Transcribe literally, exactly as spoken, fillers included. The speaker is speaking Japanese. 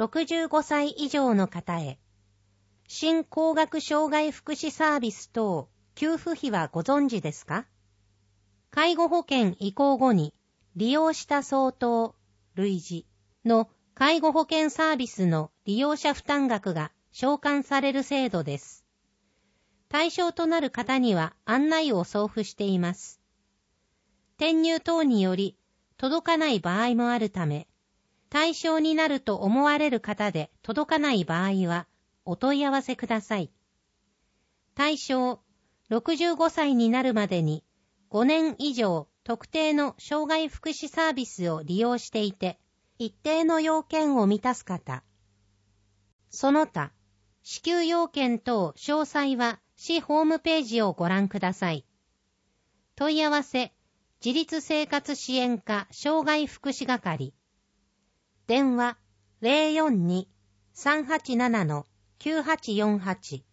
ろくじゅうごさい以上の方へ。新高額障害福祉サービス等給付費はご存知ですか？介護保険移行後に利用した相当、類似の介護保険サービスの利用者負担額が償還される制度です。対象となる方には案内を送付しています。転入等により届かない場合もあるため、対象になると思われる方で届かない場合はお問い合わせください。対象、ろくじゅうごさいになるまでにごねん以上特定の障害福祉サービスを利用していて、一定の要件を満たす方。その他、支給要件等詳細は市ホームページをご覧ください。問い合わせ、自立生活支援課障害福祉係。電話 ゼロよんに さんはちなな きゅうはちよんはち